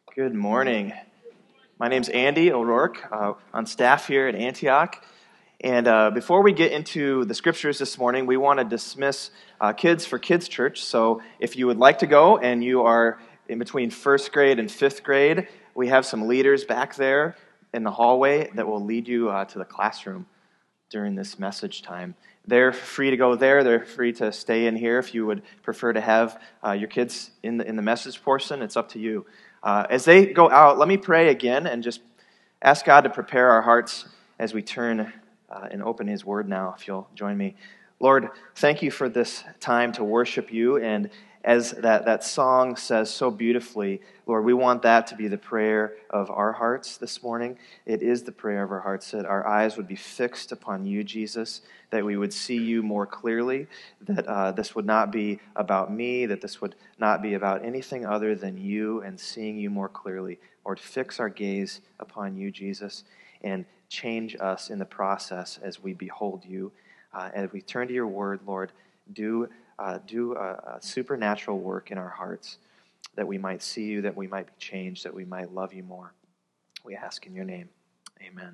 Good morning. My name's Andy O'Rourke, on staff here at Antioch. And before we get into the scriptures this morning, we want to dismiss kids for Kids Church. So if you would like to go and you are in between first grade and fifth grade, we have some leaders back there in the hallway that will lead you to the classroom during this message time. They're free to go there. They're free to stay in here if you would prefer to have your kids in the message portion. It's up to you. As they go out, let me pray again and just ask God to prepare our hearts as we turn and open His Word now, if you'll join me. Lord, thank you for this time to worship you, and as that song says so beautifully, Lord, we want that to be the prayer of our hearts this morning. It is the prayer of our hearts, that our eyes would be fixed upon you, Jesus, that we would see you more clearly, that this would not be about me, that this would not be about anything other than you and seeing you more clearly. Lord, fix our gaze upon you, Jesus, and change us in the process as we behold you. As we turn to your word, Lord, do a supernatural work in our hearts, that we might see you, that we might be changed, that we might love you more. We ask in your name. Amen.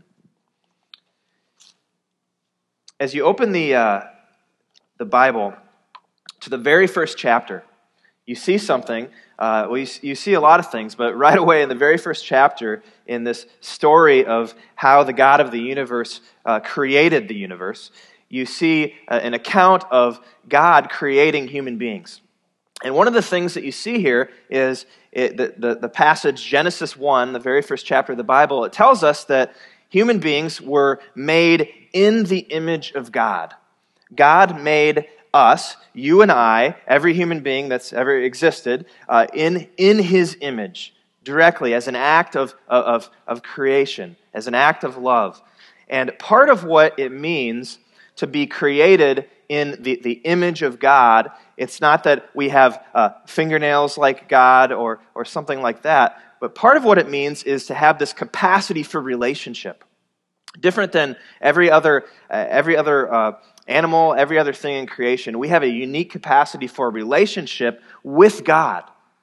As you open the Bible to the very first chapter, you see something. You see a lot of things, but right away in the very first chapter, in this story of how the God of the universe created the universe, you see an account of God creating human beings. And one of the things that you see here is the passage, Genesis 1, the very first chapter of the Bible. It tells us that human beings were made in the image of God. God made us, you and I, every human being that's ever existed, in His image, directly, as an act of creation, as an act of love. And part of what it means to be created in the image of God, it's not that we have fingernails like God or something like that, but part of what it means is to have this capacity for relationship. Different than every other animal, every other thing in creation, we have a unique capacity for a relationship with God,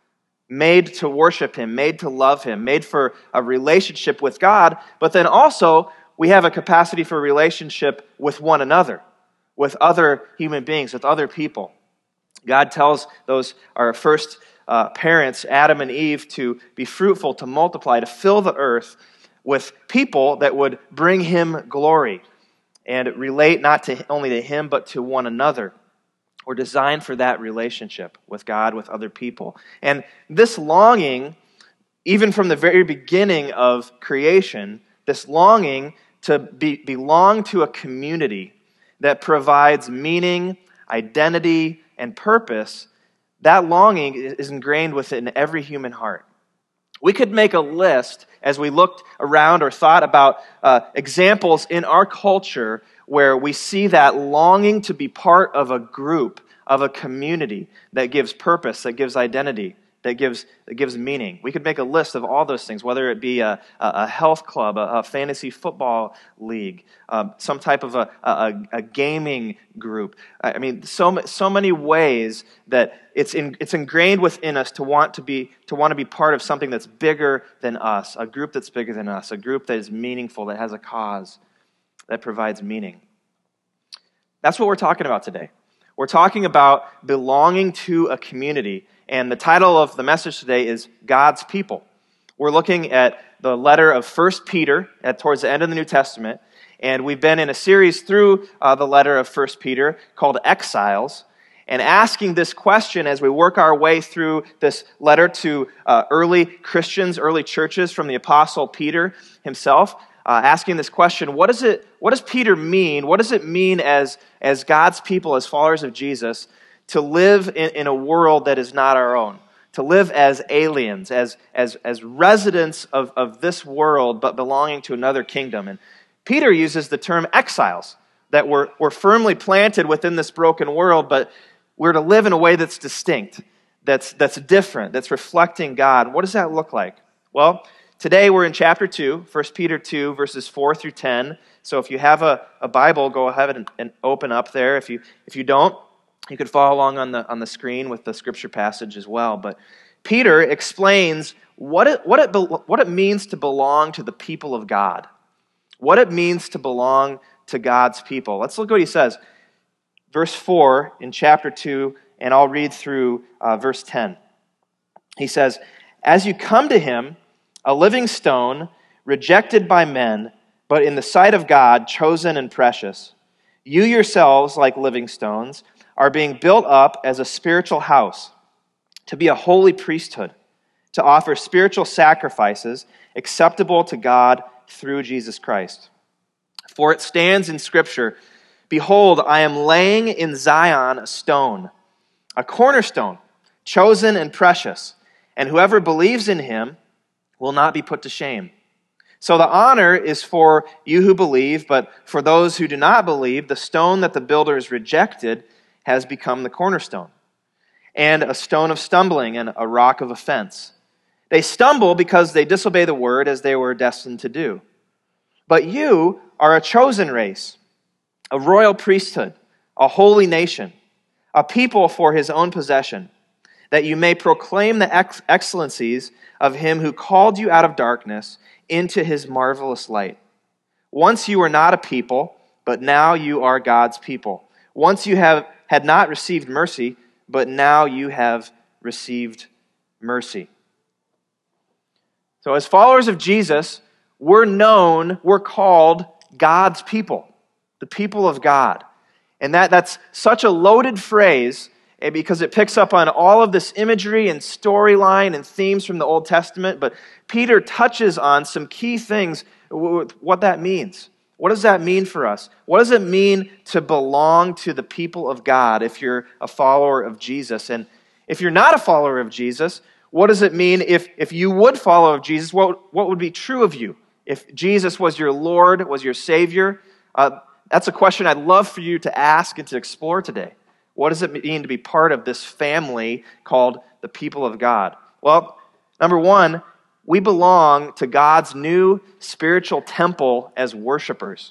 made to worship Him, made to love Him, made for a relationship with God, but then also we have a capacity for relationship with one another, with other human beings, with other people. God tells our first parents, Adam and Eve, to be fruitful, to multiply, to fill the earth with people that would bring Him glory and relate not only to Him, but to one another. We're designed for that relationship with God, with other people. And this longing, even from the very beginning of creation, this longing to belong to a community that provides meaning, identity, and purpose, that longing is ingrained within every human heart. We could make a list as we looked around or thought about examples in our culture where we see that longing to be part of a group, of a community that gives purpose, that gives identity, that gives meaning. We could make a list of all those things, whether it be a health club, a fantasy football league, some type of a gaming group. I mean, so many ways that it's ingrained within us to want to be part of something that's bigger than us, a group that's bigger than us, a group that is meaningful, that has a cause, that provides meaning. That's what we're talking about today. We're talking about belonging to a community. And the title of the message today is God's People. We're looking at the letter of 1 Peter towards the end of the New Testament. And we've been in a series through the letter of 1 Peter called Exiles, and asking this question as we work our way through this letter to early Christians, early churches from the Apostle Peter himself, asking this question, what does Peter mean? What does it mean as God's people, as followers of Jesus, to live in a world that is not our own, to live as aliens, as residents of this world, but belonging to another kingdom. And Peter uses the term exiles, that we're firmly planted within this broken world, but we're to live in a way that's distinct, that's different, that's reflecting God. What does that look like? Well, today we're in chapter 2, 1 Peter 2, verses 4 through 10. So if you have a Bible, go ahead and open up there. If you don't, you could follow along on the screen with the scripture passage as well. But Peter explains what it means to belong to the people of God. What it means to belong to God's people. Let's look what he says. Verse 4 in chapter 2, and I'll read through verse 10. He says, "As you come to him, a living stone, rejected by men, but in the sight of God, chosen and precious, you yourselves, like living stones, are being built up as a spiritual house, to be a holy priesthood, to offer spiritual sacrifices acceptable to God through Jesus Christ. For it stands in Scripture, 'Behold, I am laying in Zion a stone, a cornerstone, chosen and precious, and whoever believes in him will not be put to shame.' So the honor is for you who believe, but for those who do not believe, the stone that the builders rejected has become the cornerstone, and a stone of stumbling and a rock of offense. They stumble because they disobey the word as they were destined to do. But you are a chosen race, a royal priesthood, a holy nation, a people for his own possession, that you may proclaim the excellencies of him who called you out of darkness into his marvelous light. Once you were not a people, but now you are God's people. Once you had not received mercy, but now you have received mercy." So as followers of Jesus, we're called God's people, the people of God. And that's such a loaded phrase because it picks up on all of this imagery and storyline and themes from the Old Testament, but Peter touches on some key things, what that means. What does that mean for us? What does it mean to belong to the people of God if you're a follower of Jesus? And if you're not a follower of Jesus, what does it mean if you would follow Jesus? What would be true of you? If Jesus was your Lord, was your Savior? That's a question I'd love for you to ask and to explore today. What does it mean to be part of this family called the people of God? Well, number one, we belong to God's new spiritual temple as worshipers.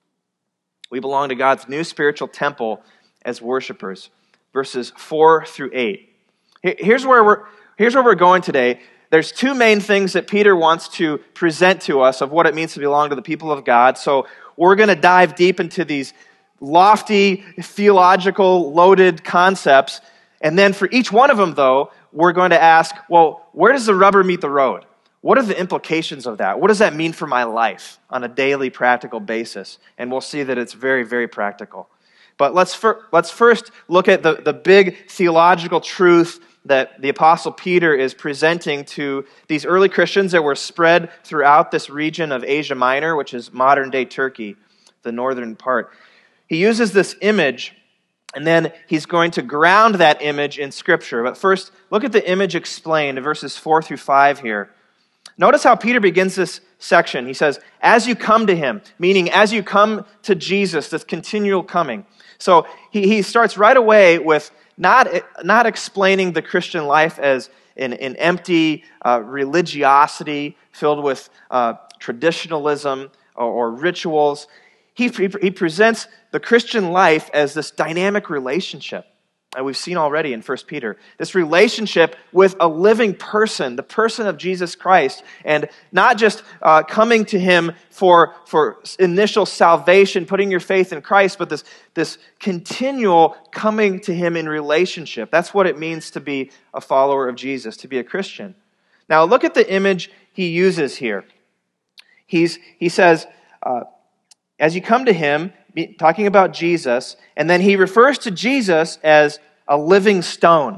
We belong to God's new spiritual temple as worshipers. Verses 4 through 8. Here's where we're going today. There's two main things that Peter wants to present to us of what it means to belong to the people of God. So we're going to dive deep into these lofty, theological, loaded concepts. And then for each one of them, though, we're going to ask, well, where does the rubber meet the road? What are the implications of that? What does that mean for my life on a daily, practical basis? And we'll see that it's very, very practical. But let's first look at the big theological truth that the Apostle Peter is presenting to these early Christians that were spread throughout this region of Asia Minor, which is modern-day Turkey, the northern part. He uses this image, and then he's going to ground that image in Scripture. But first, look at the image explained in verses 4 through 5 here. Notice how Peter begins this section. He says, as you come to him, meaning as you come to Jesus, this continual coming. So he starts right away with not explaining the Christian life as an empty religiosity filled with traditionalism or rituals. He presents the Christian life as this dynamic relationship. And we've seen already in 1 Peter, this relationship with a living person, the person of Jesus Christ, and not just coming to him for initial salvation, putting your faith in Christ, but this continual coming to him in relationship. That's what it means to be a follower of Jesus, to be a Christian. Now look at the image he uses here. He says, as you come to him, talking about Jesus, and then he refers to Jesus as a living stone,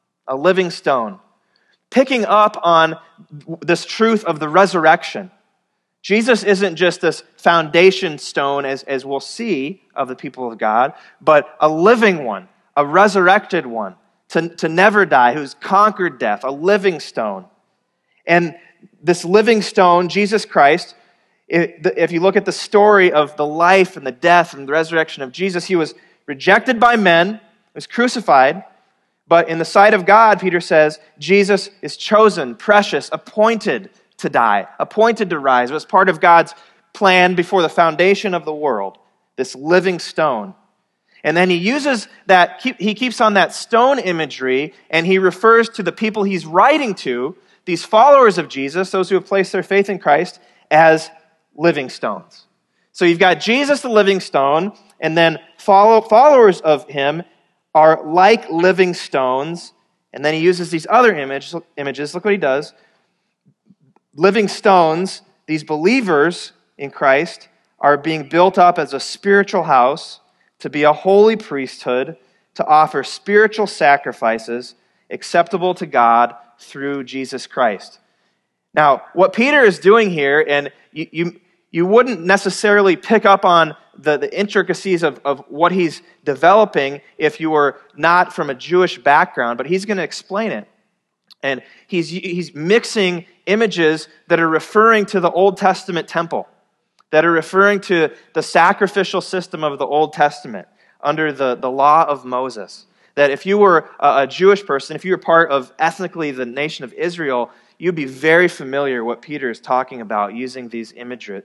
picking up on this truth of the resurrection. Jesus isn't just this foundation stone, as we'll see, of the people of God, but a living one, a resurrected one, to never die, who's conquered death, a living stone. And this living stone, Jesus Christ, if you look at the story of the life and the death and the resurrection of Jesus, he was rejected by men, was crucified, but in the sight of God, Peter says, Jesus is chosen, precious, appointed to die, appointed to rise. It was part of God's plan before the foundation of the world, this living stone. And then he uses that, he keeps on that stone imagery, and he refers to the people he's writing to these followers of Jesus, those who have placed their faith in Christ, as living stones. So you've got Jesus the living stone, and then followers of him are like living stones. And then he uses these other images. Look what he does. Living stones, these believers in Christ, are being built up as a spiritual house to be a holy priesthood, to offer spiritual sacrifices acceptable to God through Jesus Christ. Now, what Peter is doing here, and you wouldn't necessarily pick up on the intricacies of what he's developing if you were not from a Jewish background, but he's going to explain it. And he's mixing images that are referring to the Old Testament temple, that are referring to the sacrificial system of the Old Testament under the law of Moses. That if you were a Jewish person, if you were part of ethnically the nation of Israel, you'd be very familiar what Peter is talking about using this imagery.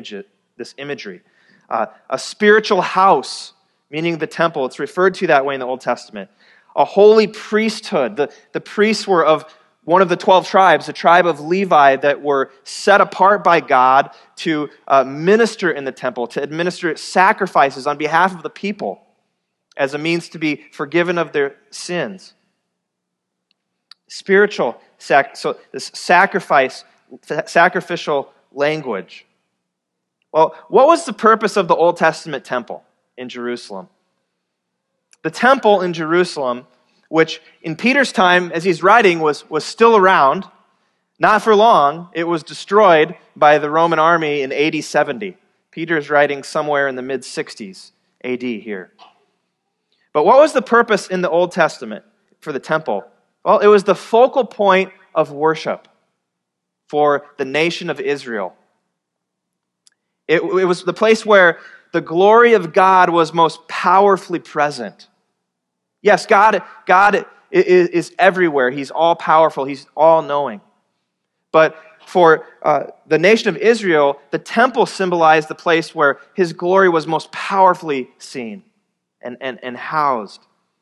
A spiritual house, meaning the temple, it's referred to that way in the Old Testament. A holy priesthood. The priests were of one of the 12 tribes, the tribe of Levi, that were set apart by God to minister in the temple, to administer sacrifices on behalf of the people as a means to be forgiven of their sins. Spiritual, so this sacrificial language. Well, what was the purpose of the Old Testament temple in Jerusalem? The temple in Jerusalem, which in Peter's time, as he's writing, was still around, not for long. It was destroyed by the Roman army in AD 70. Peter's writing somewhere in the mid-60s AD here. But what was the purpose in the Old Testament for the temple? Well, it was the focal point of worship for the nation of Israel. It was the place where the glory of God was most powerfully present. Yes, God is everywhere. He's all-powerful. He's all-knowing. But for the nation of Israel, the temple symbolized the place where his glory was most powerfully seen and housed.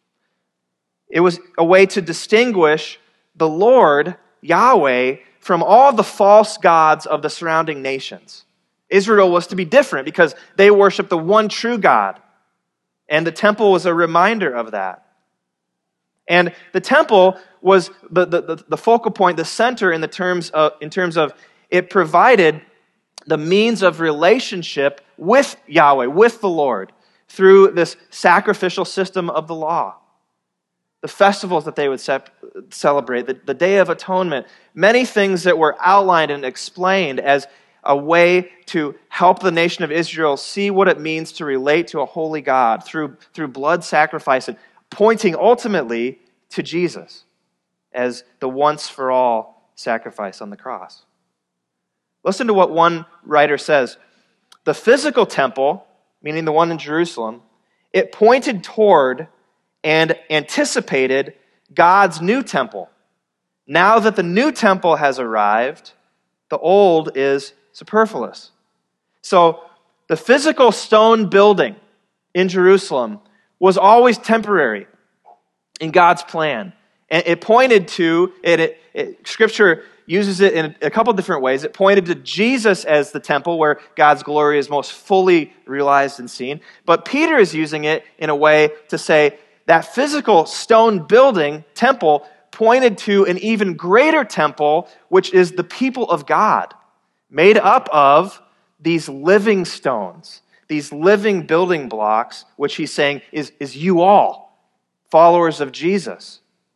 It was a way to distinguish the Lord, Yahweh, from all the false gods of the surrounding nations. Israel was to be different because they worshiped the one true God. And the temple was a reminder of that. And the temple was the focal point, the center in terms of it provided the means of relationship with Yahweh, with the Lord, through this sacrificial system of the law. The festivals that they would celebrate, the Day of Atonement, many things that were outlined and explained as a way to help the nation of Israel see what it means to relate to a holy God through blood sacrifice, and pointing ultimately to Jesus as the once-for-all sacrifice on the cross. Listen to what one writer says. The physical temple, meaning the one in Jerusalem, it pointed toward and anticipated God's new temple. Now that the new temple has arrived, the old is superfluous. So the physical stone building in Jerusalem was always temporary in God's plan. And it pointed to, Scripture uses it in a couple different ways. It pointed to Jesus as the temple where God's glory is most fully realized and seen. But Peter is using it in a way to say that physical stone building, temple, pointed to an even greater temple, which is the people of God, made up of these living stones, these living building blocks, which he's saying is you all, followers of Jesus.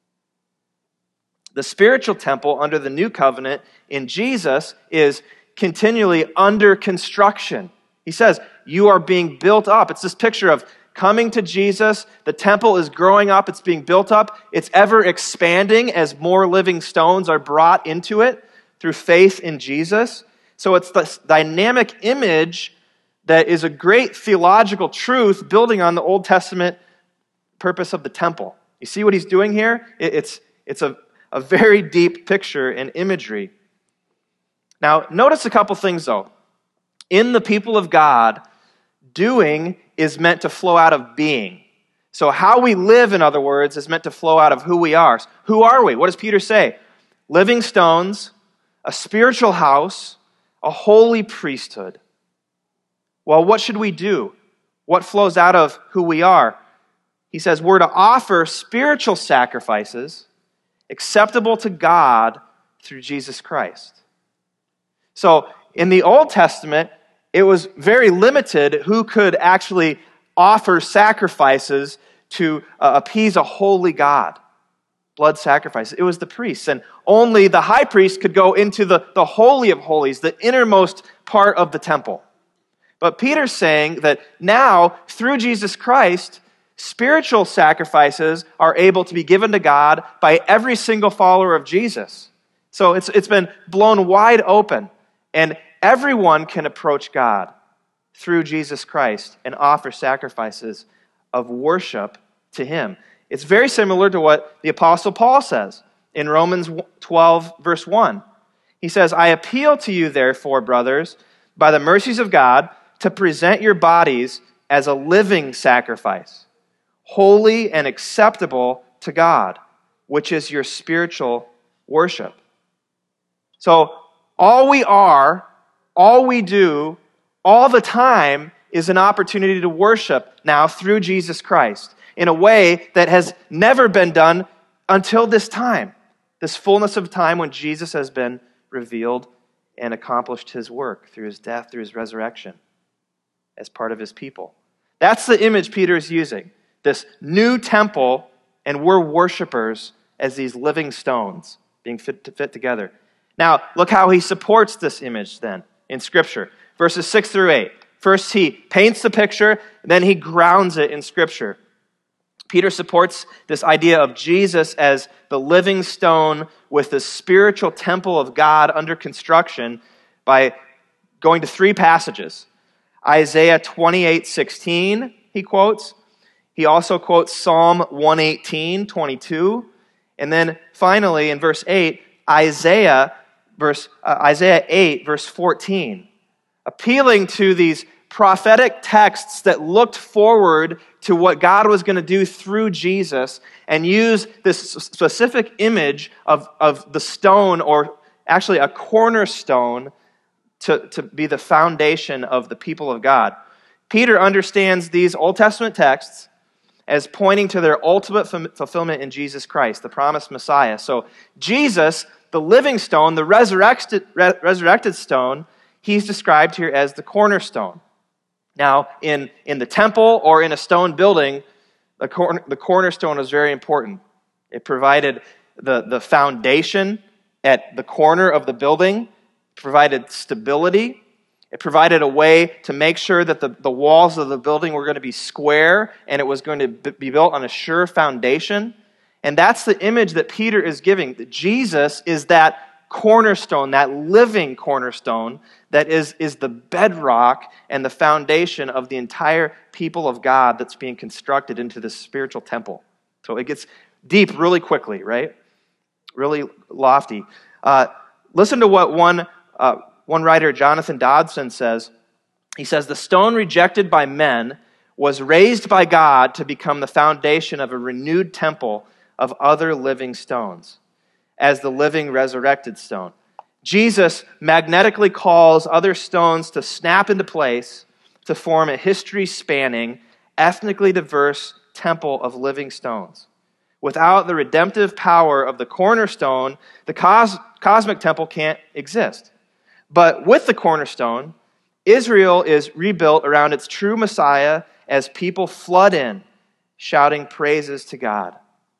The spiritual temple under the new covenant in Jesus is continually under construction. He says, you are being built up. It's this picture of coming to Jesus. The temple is growing up. It's being built up. It's ever expanding as more living stones are brought into it through faith in Jesus. So it's this dynamic image that is a great theological truth building on the Old Testament purpose of the temple. You see what he's doing here? It's a very deep picture and imagery. Now, notice a couple things, though. In the people of God, doing is meant to flow out of being. So how we live, in other words, is meant to flow out of who we are. Who are we? What does Peter say? living stones, a spiritual house, a holy priesthood. Well, what should we do? What flows out of who we are? He says we're to offer spiritual sacrifices acceptable to God through Jesus Christ. So in the Old Testament, it was very limited who could actually offer sacrifices to appease a holy God. Blood sacrifice. It was the priests. And only the high priest could go into the Holy of Holies, the innermost part of the temple. But Peter's saying that now, through Jesus Christ, spiritual sacrifices are able to be given to God by every single follower of Jesus. So it's been blown wide open, and everyone can approach God through Jesus Christ and offer sacrifices of worship to Him. It's very similar to what the Apostle Paul says in Romans 12, verse 1. He says, I appeal to you, therefore, brothers, by the mercies of God, to present your bodies as a living sacrifice, holy and acceptable to God, which is your spiritual worship. So all we are, all we do, all the time is an opportunity to worship now through Jesus Christ in a way that has never been done until this time, this fullness of time when Jesus has been revealed and accomplished His work through His death, through His resurrection as part of His people. That's the image Peter is using, this new temple, and we're worshipers as these living stones being fit together. Now, look how he supports this image then in Scripture. Verses 6 through 8. First, he paints the picture, then he grounds it in Scripture. Peter supports this idea of Jesus as the living stone with the spiritual temple of God under construction by going to three passages. Isaiah 28:16, he quotes. He also quotes Psalm 118:22. And then finally, in verse 8, Isaiah 8, verse 14, appealing to these prophetic texts that looked forward to what God was going to do through Jesus and use this specific image of the stone, or actually a cornerstone, to be the foundation of the people of God. Peter understands these Old Testament texts as pointing to their ultimate fulfillment in Jesus Christ, the promised Messiah. So Jesus, the living stone, the resurrected stone, he's described here as the cornerstone. Now, in the temple or in a stone building, the cornerstone was very important. It provided the foundation at the corner of the building, provided stability. It provided a way to make sure that the walls of the building were going to be square and it was going to be built on a sure foundation. And that's the image that Peter is giving. That Jesus is that cornerstone, that living cornerstone that is the bedrock and the foundation of the entire people of God that's being constructed into this spiritual temple. So it gets deep really quickly, right? Really lofty. Listen to what one writer, Jonathan Dodson, says. He says, the stone rejected by men was raised by God to become the foundation of a renewed temple of other living stones, as the living resurrected stone. Jesus magnetically calls other stones to snap into place to form a history-spanning, ethnically diverse temple of living stones. Without the redemptive power of the cornerstone, the cosmic temple can't exist. But with the cornerstone, Israel is rebuilt around its true Messiah as people flood in, shouting praises to God.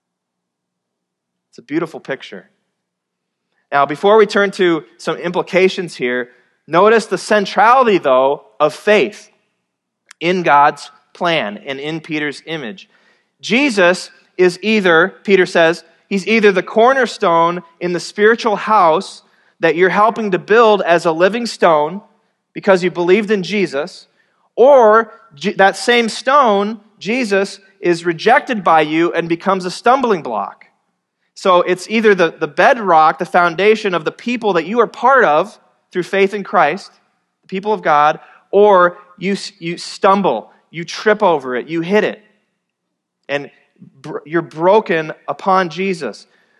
It's a beautiful picture. Now, before we turn to some implications here, notice the centrality, though, of faith in God's plan and in Peter's image. Jesus is either, Peter says, he's either the cornerstone in the spiritual house that you're helping to build as a living stone because you believed in Jesus, or that same stone, Jesus, is rejected by you and becomes a stumbling block. So it's either the bedrock, the foundation of the people that you are part of through faith in Christ, the people of God, or you stumble, you trip over it, you hit it, and you're broken upon Jesus.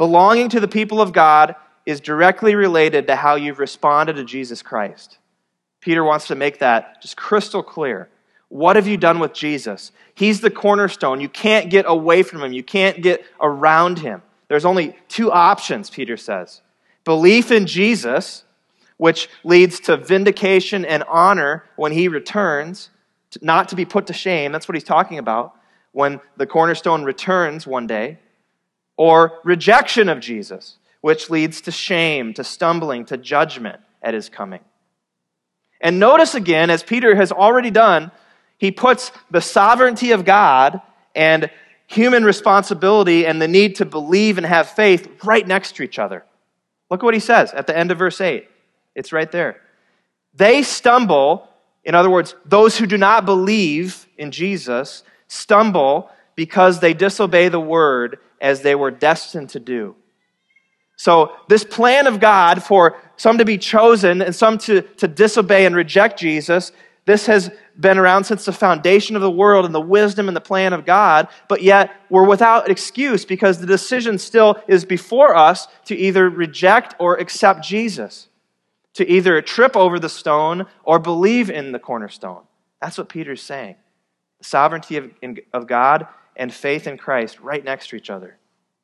Belonging to the people of God is directly related to how you've responded to Jesus Christ. Peter wants to make that just crystal clear. What have you done with Jesus? He's the cornerstone. You can't get away from him. You can't get around him. There's only two options, Peter says. Belief in Jesus, which leads to vindication and honor when he returns, not to be put to shame. That's what he's talking about when the cornerstone returns one day. Or rejection of Jesus, which leads to shame, to stumbling, to judgment at his coming. And notice again, as Peter has already done, he puts the sovereignty of God and human responsibility and the need to believe and have faith right next to each other. Look what he says at the end of verse 8. It's right there. They stumble, in other words, those who do not believe in Jesus stumble because they disobey the word as they were destined to do. So this plan of God for some to be chosen and some to disobey and reject Jesus, this has been around since the foundation of the world and the wisdom and the plan of God, but yet we're without excuse because the decision still is before us to either reject or accept Jesus, to either trip over the stone or believe in the cornerstone. That's what Peter's saying. The sovereignty of God and faith in Christ right next to each other.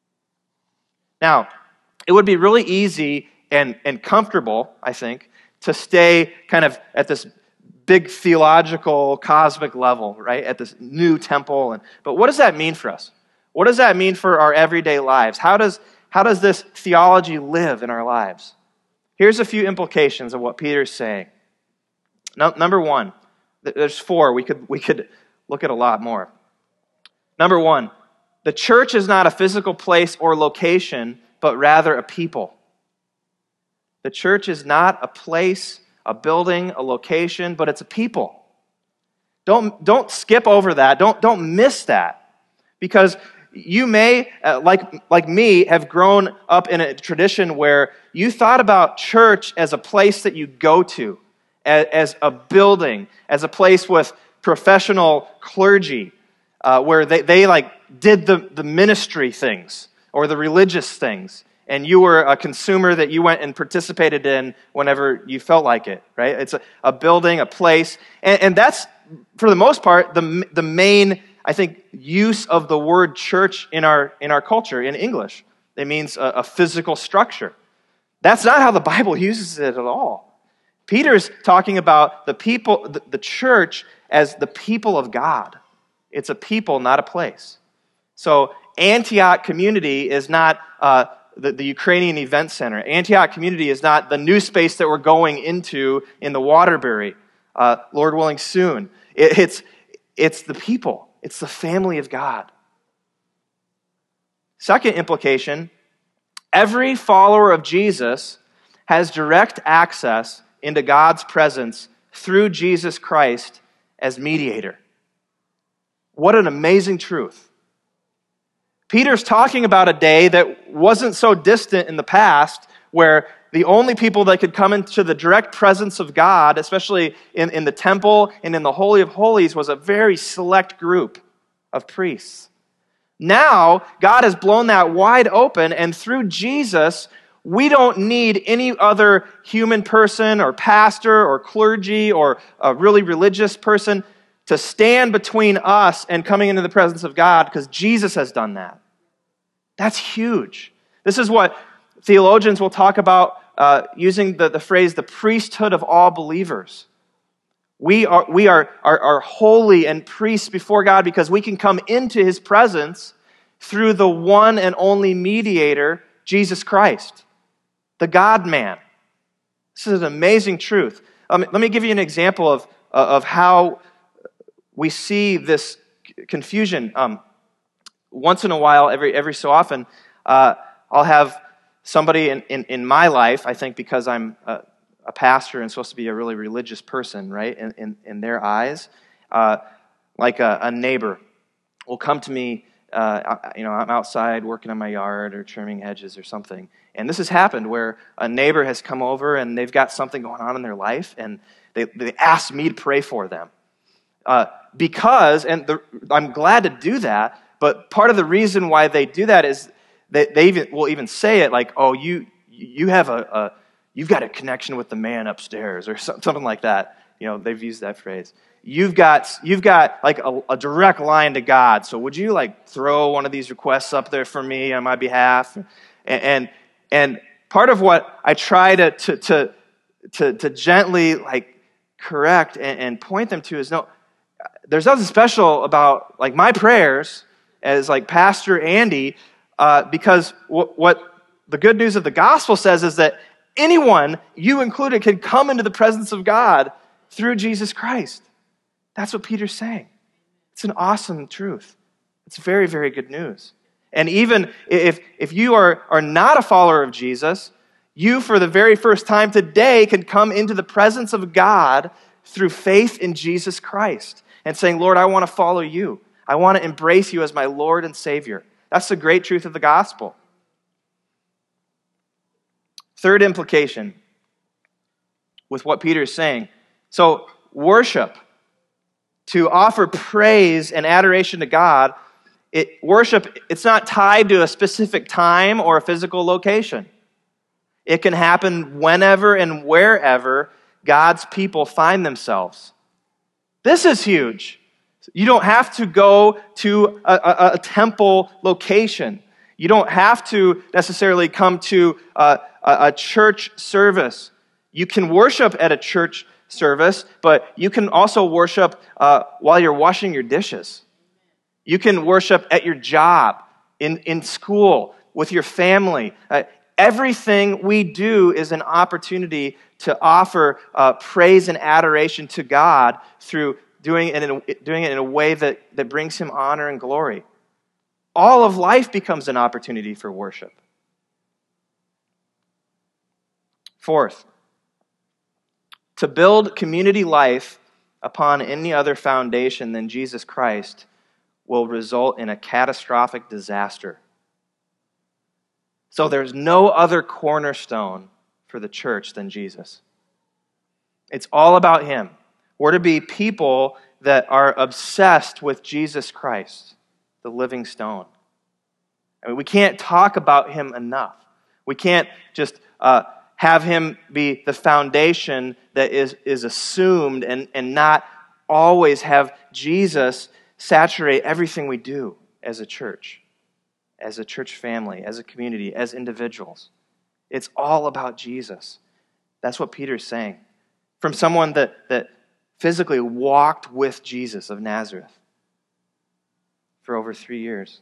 Now, it would be really easy and comfortable, I think, to stay kind of at this big theological, cosmic level, right? At this new temple. But what does that mean for us? What does that mean for our everyday lives? How does this theology live in our lives? Here's a few implications of what Peter's saying. Number one, there's four. We could look at a lot more. Number one, the church is not a physical place or location, but rather a people. The church is not a place, a building, a location, but it's a people. Don't skip over that. Don't miss that. Because you may, like me, have grown up in a tradition where you thought about church as a place that you go to, as a building, as a place with professional clergy, where they did the ministry things or the religious things, and you were a consumer that you went and participated in whenever you felt like it, right? It's a building, a place, and that's, for the most part, the main, I think, use of the word church in our culture, in English. It means a physical structure. That's not how the Bible uses it at all. Peter's talking about the people, the church, as the people of God. It's a people, not a place. So Antioch Community is not the Ukrainian Event Center. Antioch Community is not the new space that we're going into in the Waterbury, Lord willing soon. It's the people. It's the family of God. Second implication, every follower of Jesus has direct access into God's presence through Jesus Christ as mediator. What an amazing truth. Peter's talking about a day that wasn't so distant in the past where the only people that could come into the direct presence of God, especially in the temple and in the Holy of Holies, was a very select group of priests. Now, God has blown that wide open, and through Jesus, we don't need any other human person or pastor or clergy or a really religious person to stand between us and coming into the presence of God, because Jesus has done that. That's huge. This is what theologians will talk about using the phrase, the priesthood of all believers. We are holy and priests before God because we can come into His presence through the one and only mediator, Jesus Christ, the God-man. This is an amazing truth. Let me give you an example of how we see this confusion. Once in a while, every so often, I'll have somebody in my life, I think because I'm a pastor and supposed to be a really religious person, right, in their eyes, like a neighbor will come to me, I'm outside working on my yard or trimming hedges or something, and this has happened where a neighbor has come over and they've got something going on in their life, and they ask me to pray for them. I'm glad to do that, but part of the reason why they do that is They even will even say it like, "Oh, you have you've got a connection with the man upstairs," or something like that. They've used that phrase. You've got like a direct line to God. So would you like throw one of these requests up there for me on my behalf? And part of what I try to gently like correct and point them to is, no, there's nothing special about like my prayers as like Pastor Andy, because what the good news of the gospel says is that anyone, you included, can come into the presence of God through Jesus Christ. That's what Peter's saying. It's an awesome truth. It's very, very good news. And even if you are not a follower of Jesus, you, for the very first time today, can come into the presence of God through faith in Jesus Christ and saying, Lord, I want to follow you. I want to embrace you as my Lord and Savior. That's the great truth of the gospel. Third implication with what Peter is saying. So, worship, to offer praise and adoration to God, worship, it's not tied to a specific time or a physical location. It can happen whenever and wherever God's people find themselves. This is huge. You don't have to go to a temple location. You don't have to necessarily come to a church service. You can worship at a church service, but you can also worship while you're washing your dishes. You can worship at your job, in school, with your family. Everything we do is an opportunity to offer praise and adoration to God through doing it in a way that brings Him honor and glory. All of life becomes an opportunity for worship. Fourth, to build community life upon any other foundation than Jesus Christ will result in a catastrophic disaster. So there's no other cornerstone for the church than Jesus. It's all about Him. We're to be people that are obsessed with Jesus Christ, the living stone. I mean, we can't talk about Him enough. We can't just have Him be the foundation that is assumed and not always have Jesus saturate everything we do as a church family, as a community, as individuals. It's all about Jesus. That's what Peter's saying. From someone that physically walked with Jesus of Nazareth for over 3 years.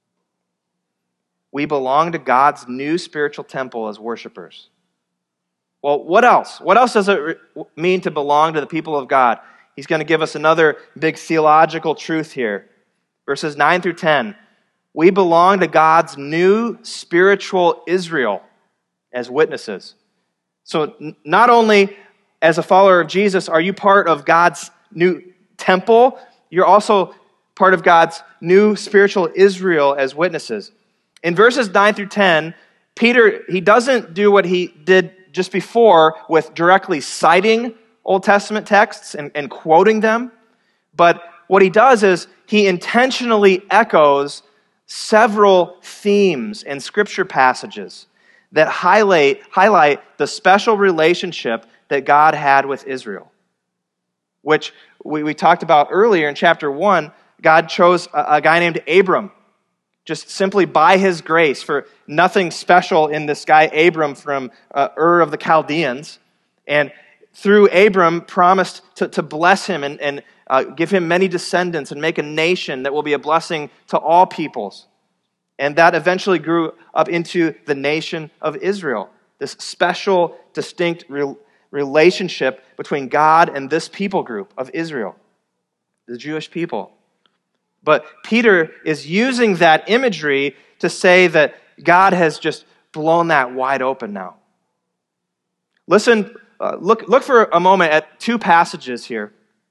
We belong to God's new spiritual temple as worshipers. Well, what else? What else does it mean to belong to the people of God? He's going to give us another big theological truth here. Verses 9 through 10. We belong to God's new spiritual Israel as witnesses. So not only as a follower of Jesus are you part of God's new temple, you're also part of God's new spiritual Israel as witnesses. In verses 9 through 10, Peter, he doesn't do what he did just before with directly citing Old Testament texts and quoting them. But what he does is he intentionally echoes several themes and scripture passages that highlight the special relationship that God had with Israel, which we talked about earlier in chapter 1. God chose a guy named Abram, just simply by His grace, for nothing special in this guy Abram from Ur of the Chaldeans. And through Abram, promised to bless him and give him many descendants and make a nation that will be a blessing to all peoples. And that eventually grew up into the nation of Israel, this special, distinct relationship between God and this people group of Israel, the Jewish people. But Peter is using that imagery to say that God has just blown that wide open now. Listen, look for a moment at two passages here,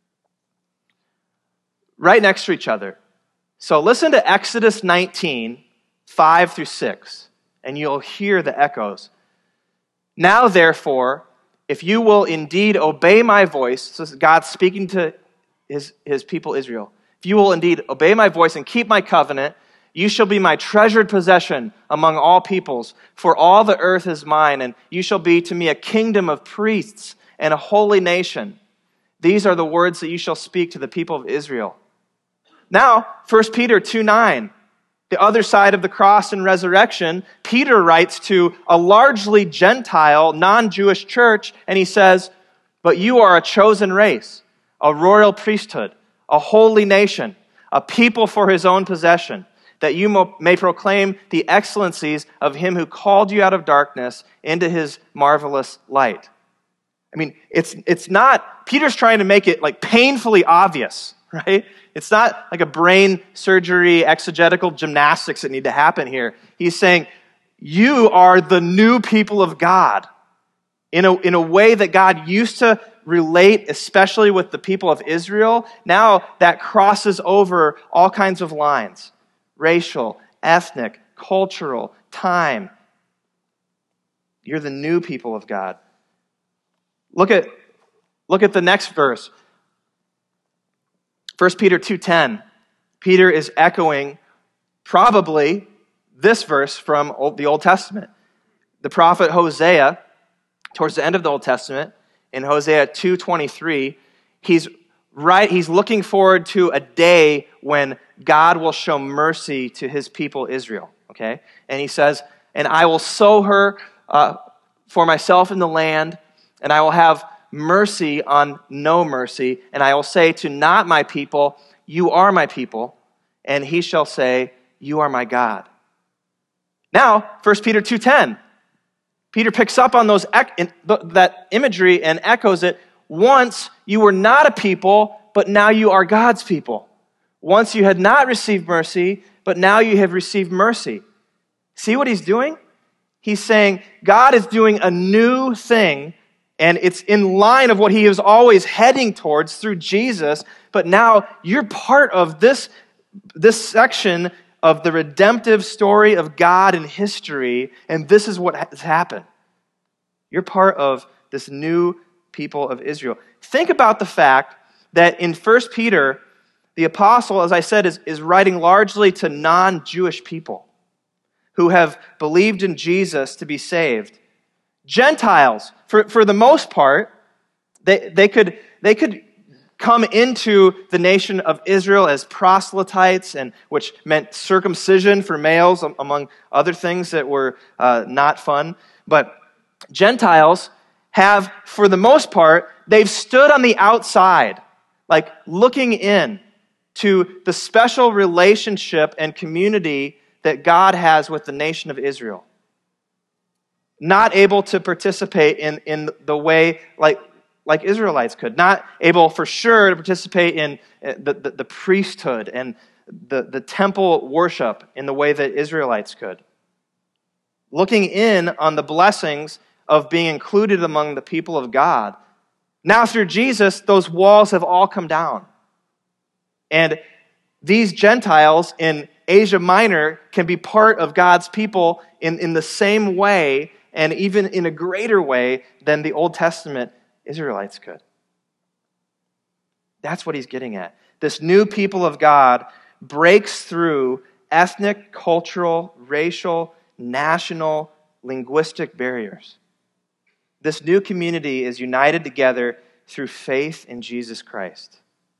right next to each other. So listen to Exodus 19, 5 through 6, and you'll hear the echoes. Now, therefore, if you will indeed obey my voice, so this is God speaking to his people Israel, if you will indeed obey my voice and keep my covenant, You shall be my treasured possession among all peoples, for all the earth is mine, and you shall be to me a kingdom of priests and a holy nation. These are the words that you shall speak to the people of Israel. Now, 1 Peter 2:9, the other side of the cross and resurrection, Peter writes to a largely Gentile, non-Jewish church, and he says, but you are a chosen race, a royal priesthood, a holy nation, a people for his own possession, that you may proclaim the excellencies of him who called you out of darkness into his marvelous light. I mean, it's not, Peter's trying to make it like painfully obvious, right? It's not like a brain surgery, exegetical gymnastics that need to happen here. He's saying, you are the new people of God in a way that God used to relate, especially with the people of Israel. Now that crosses over all kinds of lines. Racial, ethnic, cultural, time. You're the new people of God. Look at the next verse. 1 Peter 2:10. Peter is echoing probably this verse from the Old Testament. The prophet Hosea, towards the end of the Old Testament, in Hosea 2:23, he's looking forward to a day when God will show mercy to his people Israel. Okay? And he says, and I will sow her for myself in the land, and I will have mercy on no mercy, and I will say to not my people, you are my people, and he shall say, you are my God. Now, 1 Peter 2:10, Peter picks up on that imagery and echoes it. Once you were not a people, but now you are God's people. Once you had not received mercy, but now you have received mercy. See what he's doing? He's saying God is doing a new thing, and it's in line of what he is always heading towards through Jesus, but now you're part of this section of the redemptive story of God in history, and this is what has happened. You're part of this new people of Israel. Think about the fact that in 1 Peter, the apostle, as I said, is writing largely to non-Jewish people who have believed in Jesus to be saved. Gentiles, for the most part, they could come into the nation of Israel as proselytes, and which meant circumcision for males, among other things that were not fun. But Gentiles have, for the most part, they've stood on the outside, like looking in to the special relationship and community that God has with the nation of Israel. Not able to participate in the way like Israelites could. Not able for sure to participate in the priesthood and the temple worship in the way that Israelites could. Looking in on the blessings of being included among the people of God. Now through Jesus, those walls have all come down. And these Gentiles in Asia Minor can be part of God's people in the same way, and even in a greater way than the Old Testament Israelites could. That's what he's getting at. This new people of God breaks through ethnic, cultural, racial, national, linguistic barriers. This new community is united together through faith in Jesus Christ.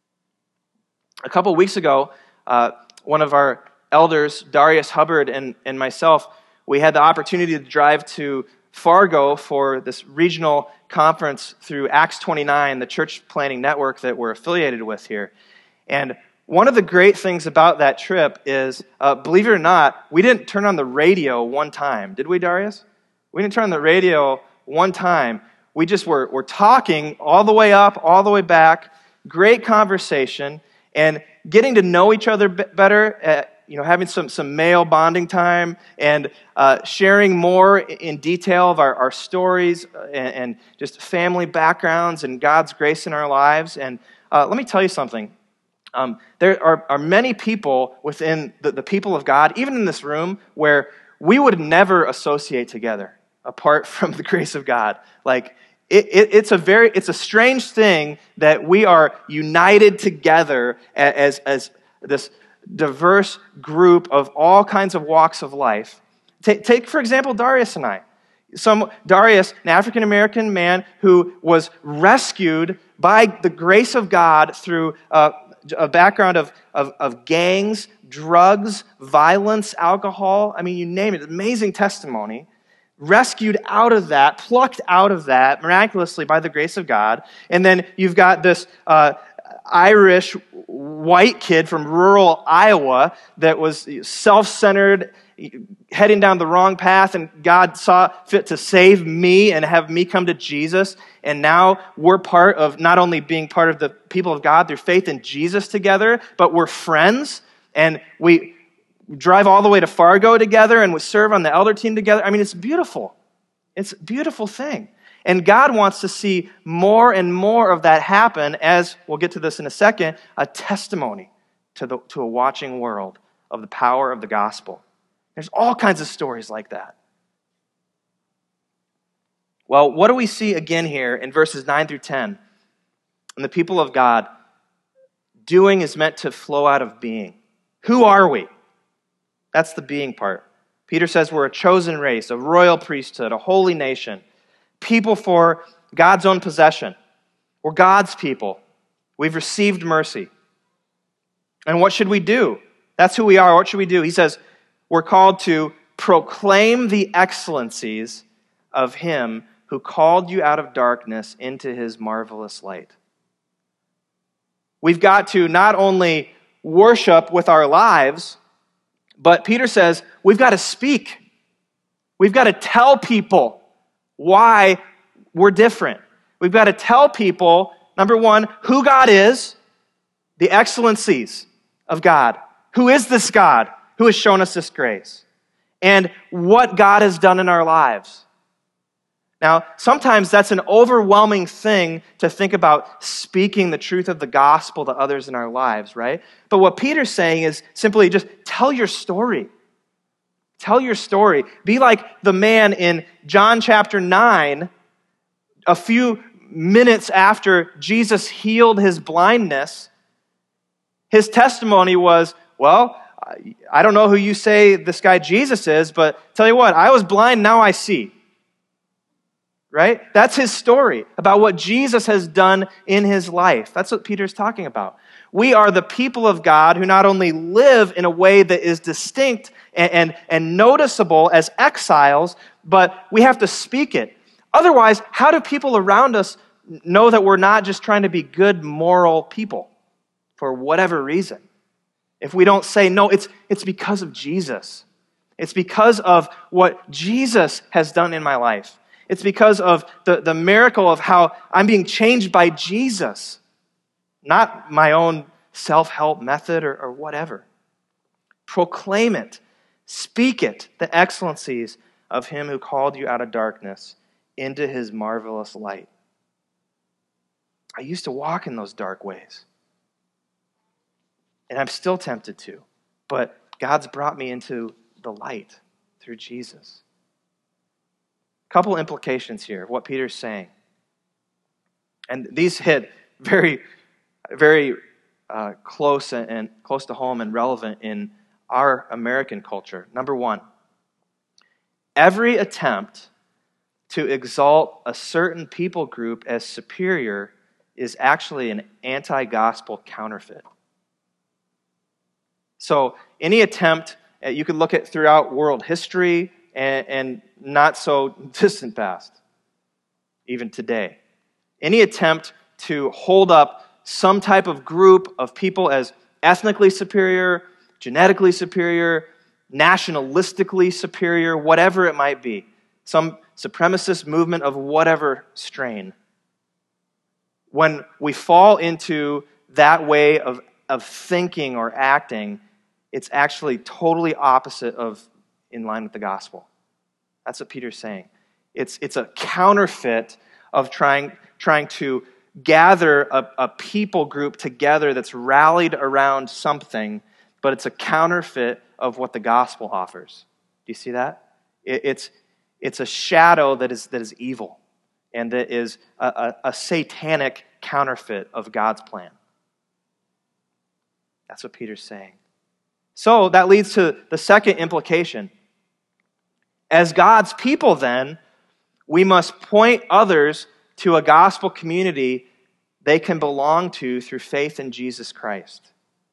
A couple of weeks ago, one of our elders, Darius Hubbard, and myself, we had the opportunity to drive to Fargo for this regional conference through Acts 29, the church planning network that we're affiliated with here. And one of the great things about that trip is, believe it or not, we didn't turn on the radio one time. Did we, Darius? We didn't turn on the radio one time. We just were talking all the way up, all the way back. Great conversation and getting to know each other better. Having some male bonding time and sharing more in detail of our stories and just family backgrounds and God's grace in our lives. And let me tell you something. There are many people within the people of God, even in this room, where we would never associate together apart from the grace of God. Like, it's a strange thing that we are united together as this diverse group of all kinds of walks of life. Take for example, Darius and I. Darius, an African-American man who was rescued by the grace of God through a background of gangs, drugs, violence, alcohol. I mean, you name it. Amazing testimony. Rescued out of that, plucked out of that miraculously by the grace of God. And then you've got this Irish white kid from rural Iowa that was self-centered, heading down the wrong path, and God saw fit to save me and have me come to Jesus. And now we're part of not only being part of the people of God through faith in Jesus together, but we're friends, and we drive all the way to Fargo together, and we serve on the elder team together. I mean, it's beautiful. It's a beautiful thing. And God wants to see more and more of that happen as, we'll get to this in a second, a testimony to a watching world of the power of the gospel. There's all kinds of stories like that. Well, what do we see again here in verses 9 through 10? And the people of God, doing is meant to flow out of being. Who are we? That's the being part. Peter says we're a chosen race, a royal priesthood, a holy nation, people for God's own possession. We're God's people. We've received mercy. And what should we do? That's who we are. What should we do? He says we're called to proclaim the excellencies of Him who called you out of darkness into His marvelous light. We've got to not only worship with our lives, but Peter says we've got to speak. We've got to tell people why we're different. We've got to tell people, number one, who God is, the excellencies of God. Who is this God who has shown us this grace? And what God has done in our lives. Now, sometimes that's an overwhelming thing to think about speaking the truth of the gospel to others in our lives, right? But what Peter's saying is simply just tell your story. Tell your story. Be like the man in John chapter 9, a few minutes after Jesus healed his blindness. His testimony was, well, I don't know who you say this guy Jesus is, but tell you what, I was blind, now I see. Right? That's his story about what Jesus has done in his life. That's what Peter's talking about. We are the people of God who not only live in a way that is distinct and noticeable as exiles, but we have to speak it. Otherwise, how do people around us know that we're not just trying to be good, moral people for whatever reason? If we don't say, no, it's because of Jesus. It's because of what Jesus has done in my life. It's because of the miracle of how I'm being changed by Jesus, not my own self-help method or whatever. Proclaim it. Speak it, the excellencies of Him who called you out of darkness into His marvelous light. I used to walk in those dark ways. And I'm still tempted to. But God's brought me into the light through Jesus. Couple implications here of what Peter's saying. And these hit very, very close and close to home and relevant in our American culture. Number one, every attempt to exalt a certain people group as superior is actually an anti-gospel counterfeit. So any attempt, you could look at throughout world history and not so distant past, even today. Any attempt to hold up some type of group of people as ethnically superior, genetically superior, nationalistically superior, whatever it might be, some supremacist movement of whatever strain. When we fall into that way of thinking or acting, it's actually totally opposite of in line with the gospel. That's what Peter's saying. It's a counterfeit of trying to gather a people group together that's rallied around something, but it's a counterfeit of what the gospel offers. Do you see that? It's a shadow that is evil, and that is a satanic counterfeit of God's plan. That's what Peter's saying. So that leads to the second implication. As God's people, then, we must point others to a gospel community they can belong to through faith in Jesus Christ.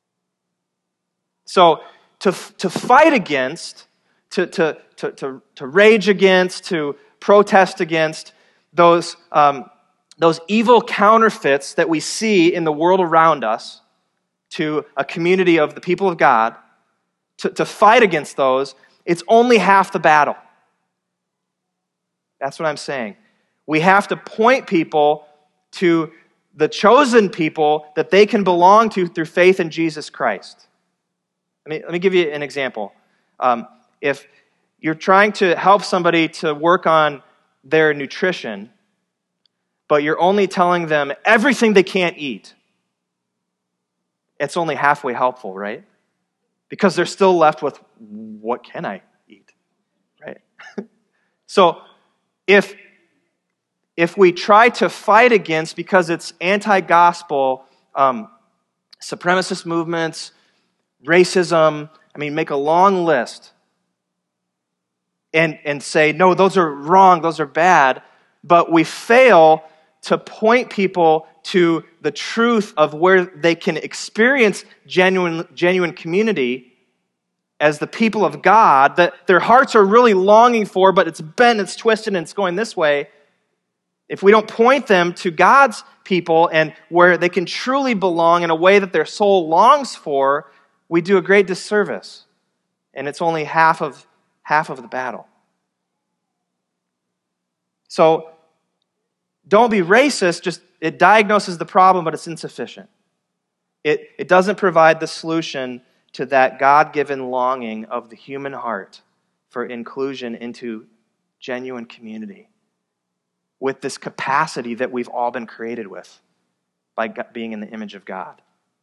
So to fight against, to rage against, to protest against those evil counterfeits that we see in the world around us to a community of the people of God, to fight against those, it's only half the battle. That's what I'm saying. We have to point people to the chosen people that they can belong to through faith in Jesus Christ. Let me give you an example. If you're trying to help somebody to work on their nutrition, but you're only telling them everything they can't eat, it's only halfway helpful, right? Because they're still left with, what can I eat? Right? So if we try to fight against, because it's anti-gospel, supremacist movements, racism, make a long list, and say, no, those are wrong, those are bad, but we fail to point people to the truth of where they can experience genuine community as the people of God, that their hearts are really longing for, but it's bent, it's twisted, and it's going this way. If we don't point them to God's people and where they can truly belong in a way that their soul longs for, we do a great disservice. And it's only half of the battle. So, don't be racist, it diagnoses the problem, but it's insufficient. It doesn't provide the solution to that God-given longing of the human heart for inclusion into genuine community with this capacity that we've all been created with by being in the image of God.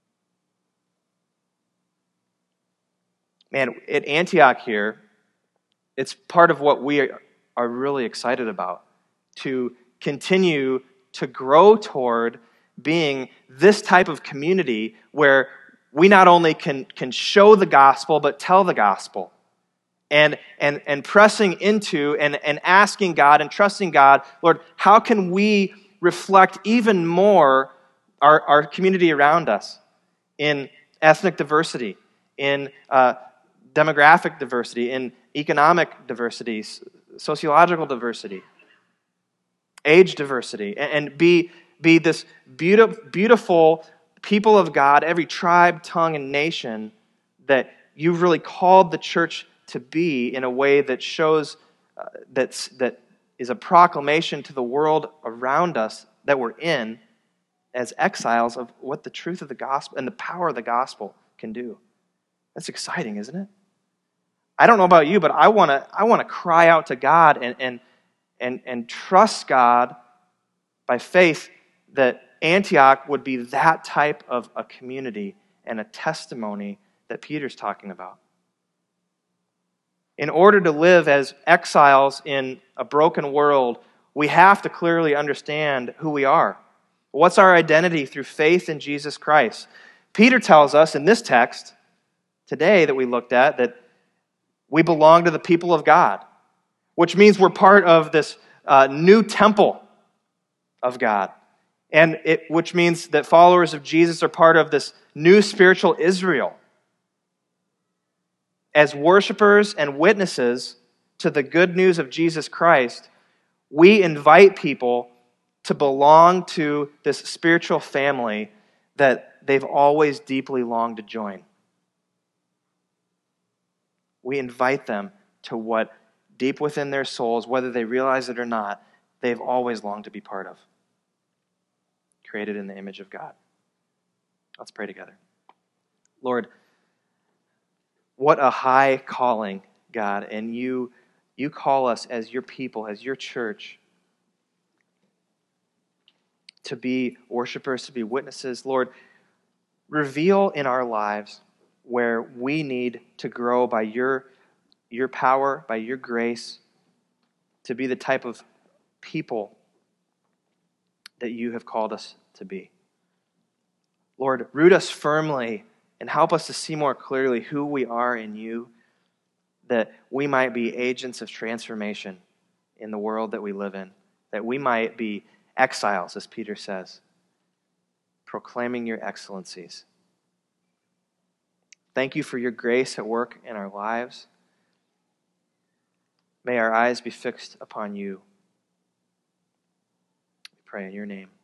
Man, at Antioch here, it's part of what we are really excited about, to continue to grow toward being this type of community where we not only can show the gospel, but tell the gospel. And pressing into and asking God and trusting God, Lord, how can we reflect even more our community around us in ethnic diversity, in demographic diversity, in economic diversity, sociological diversity, age diversity, and be this beautiful people of God, every tribe, tongue, and nation that you've really called the church to be in a way that shows that is a proclamation to the world around us that we're in as exiles of what the truth of the gospel and the power of the gospel can do. That's exciting, isn't it? I don't know about you, but I want to cry out to God and trust God by faith that Antioch would be that type of a community and a testimony that Peter's talking about. In order to live as exiles in a broken world, we have to clearly understand who we are. What's our identity through faith in Jesus Christ? Peter tells us in this text today that we looked at that we belong to the people of God, which means we're part of this new temple of God. And which means that followers of Jesus are part of this new spiritual Israel. As worshipers and witnesses to the good news of Jesus Christ, we invite people to belong to this spiritual family that they've always deeply longed to join. We invite them to what deep within their souls, whether they realize it or not, they've always longed to be part of. Created in the image of God. Let's pray together. Lord, what a high calling, God, and you call us as your people, as your church, to be worshipers, to be witnesses. Lord, reveal in our lives where we need to grow by your power, by your grace, to be the type of people that you have called us to be. Lord, root us firmly and help us to see more clearly who we are in you, that we might be agents of transformation in the world that we live in, that we might be exiles, as Peter says, proclaiming your excellencies. Thank you for your grace at work in our lives. May our eyes be fixed upon you. We pray in your name.